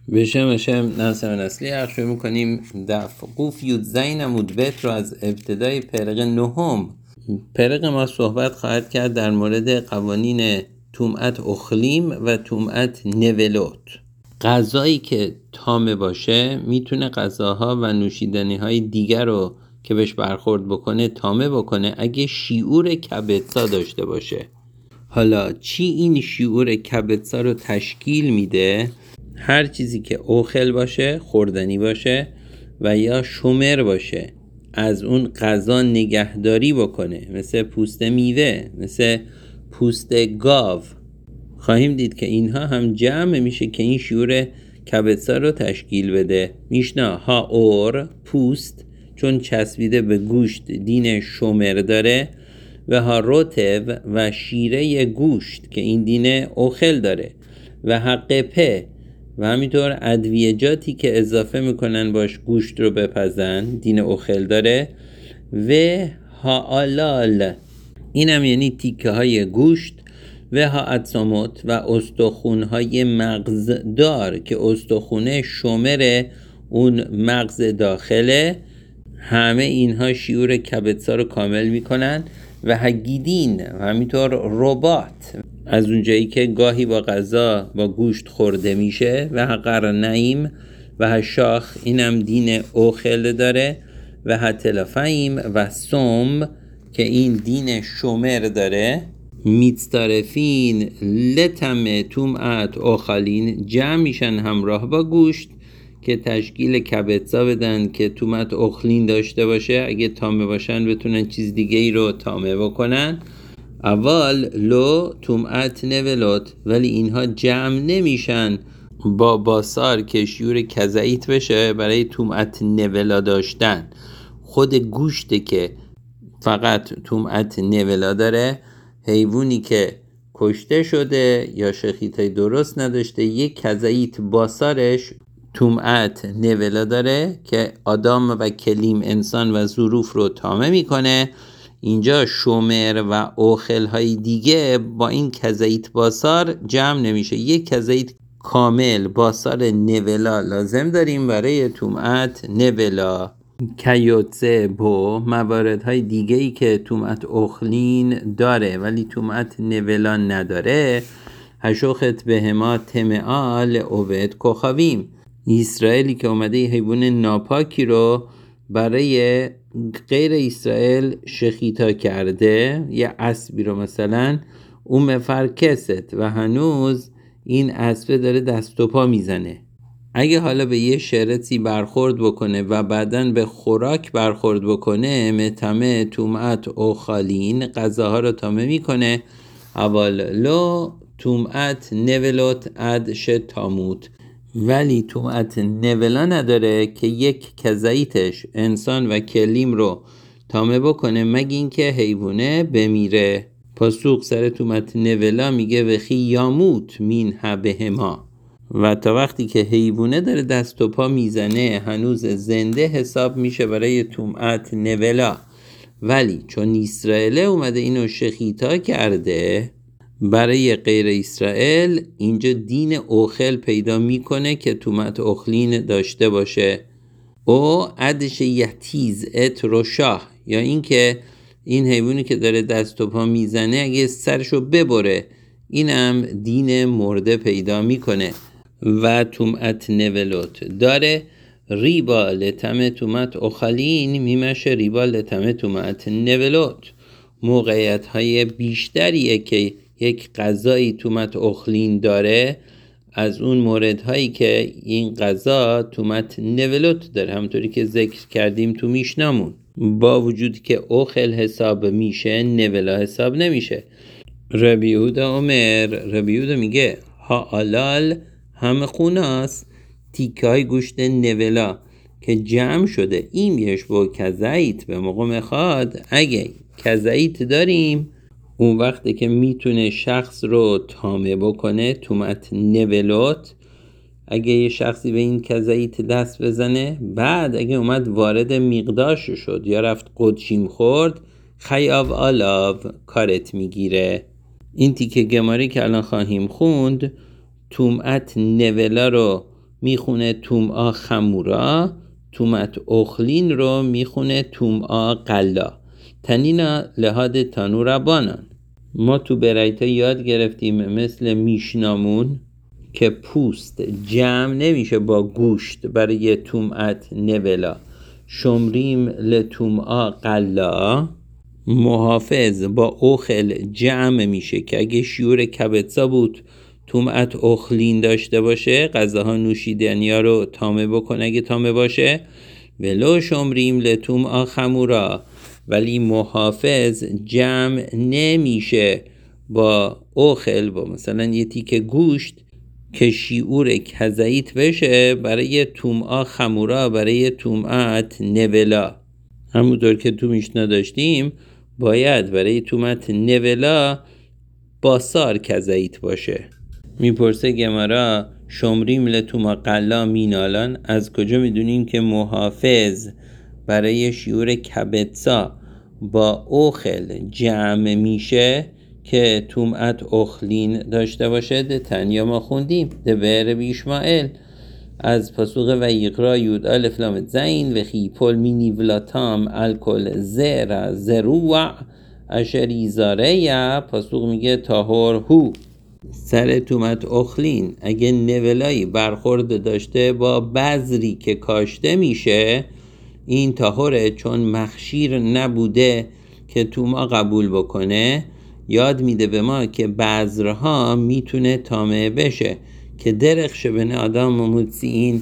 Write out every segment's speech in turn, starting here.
بشم ناصر نسلی عرض میکنیم دفع قوف یود زین عمود بت رو از ابتدای پرق نهم. پرق ما صحبت خواهد کرد در مورد قوانین طمأت اخلیم و طمأت نولوت. غذایی که تامه باشه میتونه غذاها و نوشیدنی های دیگر رو که بهش برخورد بکنه تامه بکنه اگه شیعور کبدسا داشته باشه. حالا چی این شیعور کبدسا رو تشکیل میده؟ هر چیزی که اوخل باشه، خوردنی باشه و یا شومر باشه، از اون غذا نگهداری بکنه، مثل پوست میوه، مثل پوست گاو. خواهیم دید که اینها هم جمع میشه که این شیعور کبدسا رو تشکیل بده. میشنا ها اور پوست چون چسبیده به گوشت دین شومر داره و ها روتب و شیره گوشت که این دین اوخل داره و حق په و همینطور ادویجاتی که اضافه میکنن باش گوشت رو بپزن دین اوخل داره و ها آلال این هم یعنی تیکه های گوشت و ها اتساموت و استخون های مغزدار که استخونه شومر اون مغز داخله. همه اینها شیعور کبدسا رو کامل میکنن و هگیدین و همینطور ربات از اونجایی که گاهی با غذا با گوشت خورده میشه و هقر نعیم و هشاخ اینم دین اوخل داره و هتلافیم و سوم که این دین شومر داره. میتستارفین لتم طمأت اوخالین جمع میشن همراه با گوشت که تشکیل کبدسا بدن که طمأت اخلین داشته باشه. اگه تامه باشن بتونن چیز دیگه ای رو تامه بکنن. اول لو طمأت نولوت ولی اینها جمع نمیشن با باسار که شیعور کزئیت بشه برای طمأت نولا داشتن. خود گوشته که فقط طمأت نولا داره، حیوانی که کشته شده یا شخیطای درست نداشته یک کزئیت باسارش طمأت نولا داره که آدم و کلیم انسان و ظروف رو تامه میکنه. اینجا شومر و اوخل های دیگه با این کزئیت باسار جمع نمیشه. یک کزئیت کامل باسار نولا لازم داریم برای طمأت نولا. کیوتسه بو مواردهای دیگه ای که طمأت اخلین داره ولی طمأت نولا نداره. هشوخت بهما تمعال اوبد کوخاویم اسرائیلی که اومده حیوان ناپاکی رو برای غیر اسرائیل شخیطا کرده، یه اسبی رو مثلا اون مفرکست و هنوز این اسب داره دست و پا میزنه. اگه حالا به یه شرطی برخورد بکنه و بعدن به خوراک برخورد بکنه متمه طمأت اوخالین غذاها رو تامه میکنه. اول لو طمأت نولوت ادش تاموت ولی طمأت نولا نداره که یک کزئیتش انسان و کلیم رو تامه بکنه مگه اینکه حیوانه بمیره. پاسوق سر طمأت نولا میگه وخی یاموت مین بهما و تا وقتی که حیوانه داره دست و پا میزنه هنوز زنده حساب میشه برای طمأت نولا. ولی چون اسرائیل اومده اینو شخیطا کرده برای غیر اسرائیل اینجا دین اوخل پیدا میکنه که طمأت اخلین داشته باشه. او عدش یتیز ات روشاه یا اینکه این حیوانی که داره دست و پا میزنه اگه سرشو ببره اینم دین مرده پیدا میکنه و طمأت نولوت داره. ریبا لتم طمأت اخلین میمشه ریبا لتم طمأت نولوت. موقعیت های بیشتریه که یک غذایی طمأت اخلین داره از اون موردهایی که این غذا طمأت نولوت داره، همونطوری که ذکر کردیم تو میشنامون. با وجودی که اوخل حساب میشه نولا حساب نمیشه. ربی یهودا میگه ها آلال همه خوناست تیکه های گوشت نولا که جمع شده این بیش با کزئیت به موقع میخواد. اگه کزئیت داریم اون وقته که میتونه شخص رو تامه بکنه طمأت نولوت. اگه یه شخصی به این کزئیت دست بزنه بعد اگه اومد وارد مقداش شد یا رفت قدشیم خورد خیاب آلاو کارت میگیره. این تیکه گماری که الان خواهیم خوند طمأت نولا رو میخونه تومعا خمورا، تومت اخلین رو میخونه تومعا قلا. تنینا لحاد تانورا بانان. ما تو برایتا یاد گرفتیم مثل میشنامون که پوست جمع نمیشه با گوشت برای تومعت نولا. شمریم لتومعا قلا، محافظ با اوخل جمع میشه که اگه شیور کبتسا بود تومعت اخلین داشته باشه غذاها نوشیدنیا رو تامه بکنه اگه تامه باشه. ولو شمریم لتومعا خمورا، ولی محافظ جمع نمیشه با اوخل، با مثلا یه تیکه گوشت که شیعور کزایت بشه برای تومعا خمورا، برای تومعت نولا. همونطور که تو میشنا داشتیم باید برای تومت نولا باسار کزایت باشه. میپرسه گمارا شمریم لتومعا قلا مینالان، از کجا میدونیم که محافظ برای شیور کبتسا با اوخل جمع میشه که تومعت اخلین داشته باشه؟ ده تنیا ما خوندیم ده بر بیشمائل از پاسوق و یقرا یود الف لام زین و خیپول مینی ولاتام الکل زر زروع اشری زاره. پاسوق میگه تاهور هو. سر تومت اخلین اگه نولایی برخورد داشته با بذری که کاشته میشه این تاهوره، چون مخشیر نبوده که توما قبول بکنه. یاد میده به ما که بذرها میتونه تامه بشه که درخش بن آدم مموتسین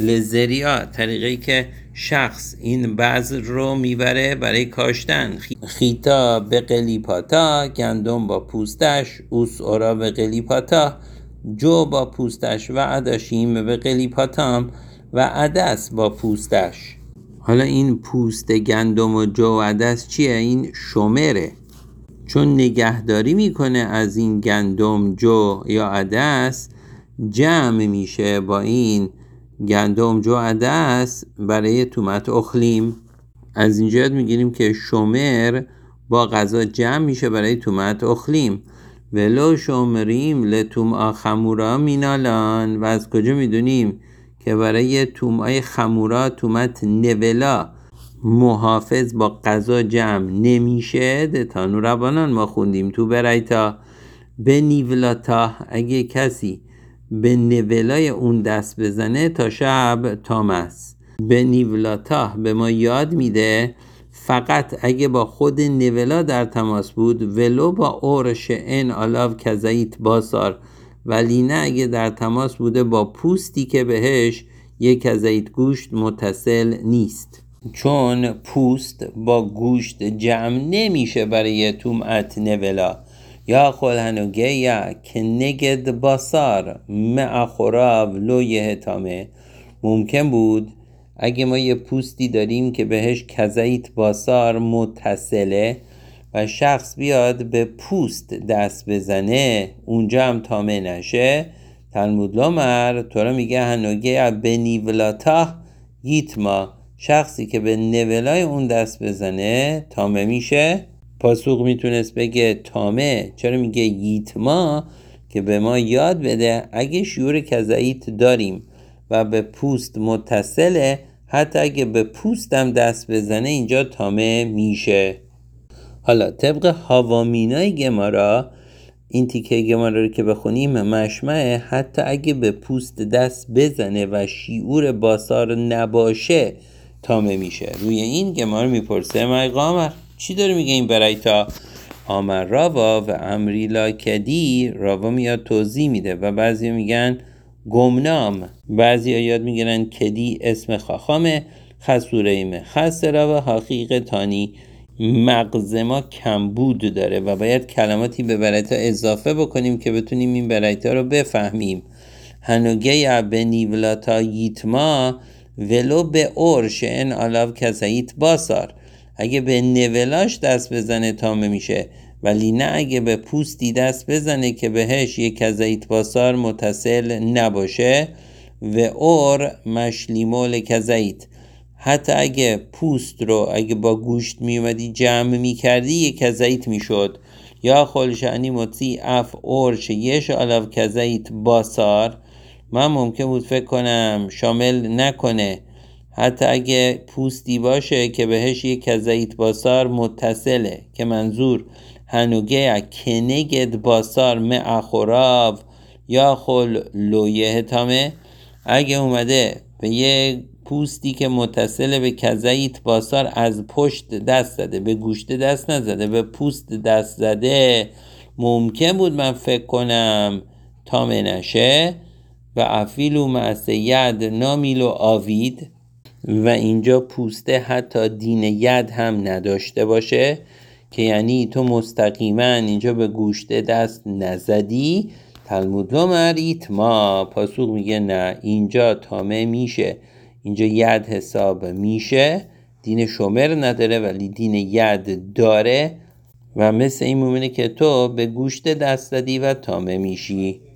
لزریا، طریقی که شخص این بذر رو میبره برای کاشتن. خیتا به قلیپاتا، گندم با پوستش، اوس اورا به قلیپاتا، جو با پوستش و عداشیم به قلیپاتام و عدس با پوستش. حالا این پوست گندم و جو و عدس چیه؟ این شمره، چون نگهداری میکنه از این گندم جو یا عدس جمع میشه با این گندم جو عدس برای تومت اخلیم. از اینجا یاد میگیریم که شمر با غذا جمع میشه برای تومت اخلیم. ولو شمریم لتومعا خمورا مینالان، و از کجا میدونیم که برای تومعای خمورا تومت نولا محافظ با غذا جمع نمیشه؟ ده تانو ربانان ما خوندیم تو برایتا به نیولاتا، اگه کسی به نولای اون دست بزنه تا شب تام است. به نیولاتا به ما یاد میده فقط اگه با خود نولا در تماس بود ولو با اورش ان آلاو کزایت باسار، ولی نه اگه در تماس بوده با پوستی که بهش یک کزایت گوشت متصل نیست، چون پوست با گوشت جمع نمیشه برای تومعت نولا. یا خلهنوگه یا که نگد باسار مع خوراو لو یه تامه. ممکن بود اگه ما یه پوستی داریم که بهش کزایت باسار متصله و شخص بیاد به پوست دست بزنه اونجا هم تامه نشه. تلمود لامر تورا میگه هنوگه به نیولاتا ییتما، شخصی که به نولای اون دست بزنه تامه میشه. پاسوق میتونست بگه تامه، چرا میگه ییتما؟ که به ما یاد بده اگه شیور کزایت داریم و به پوست متصله، حتی اگه به پوستم دست بزنه اینجا تامه میشه. حالا طبق هاوامینای گمارا، این تیکه گمارا رو که بخونیم مشمعه حتی اگه به پوست دست بزنه و شیعور باسار نباشه تامه میشه. روی این گمارا میپرسه مای قامر چی داره میگه این برایتا؟ آمر راوا و امری لا کدی. راوا میاد توضیح میده و بعضی میگن گمنام، بعضی یاد میگیرن کدی اسم خاخامه، خسوریمه خسرا و حقیق تانی مغز ما کمبود داره و باید کلماتی به برایتا اضافه بکنیم که بتونیم این برایتا رو بفهمیم. هنوگه یا به نیولاتا ییتما ولو به اورش ان آلاو کزایت باسار، اگه به نولاش دست بزنه تامه میشه، ولی نه اگه به پوستی دست بزنه که بهش یک کزایت باسار متصل نباشه. و اور مشلیمول کزایت، حتی اگه پوست رو اگه با گوشت میومدی جمع میکردی یک کزایت میشد. یا خلشانی مطی اف اورش یش آلاو کزایت باسار، من ممکن بود فکر کنم شامل نکنه، حتی اگه پوستی باشه که بهش یک کذایت باسار متصله، که منظور هنوگه کنگد باسار معخوراو یا خل لویه تامه. اگه اومده به یه پوستی که متصل به کذایت باسار از پشت دست زده، به گوشت دست نزده، به پوست دست زده، ممکن بود من فکر کنم تامه نشه. و افیلو معسه ید نامیلو آوید، و اینجا پوسته حتی دین ید هم نداشته باشه، که یعنی تو مستقیما اینجا به گوشت دست نزدی. تلمود لومر ایتما، پاسوق میگه نه، اینجا تامه میشه، اینجا ید حساب میشه. دین شومر نداره ولی دین ید داره، و مثل این مومنه که تو به گوشت دست زدی و تامه میشی.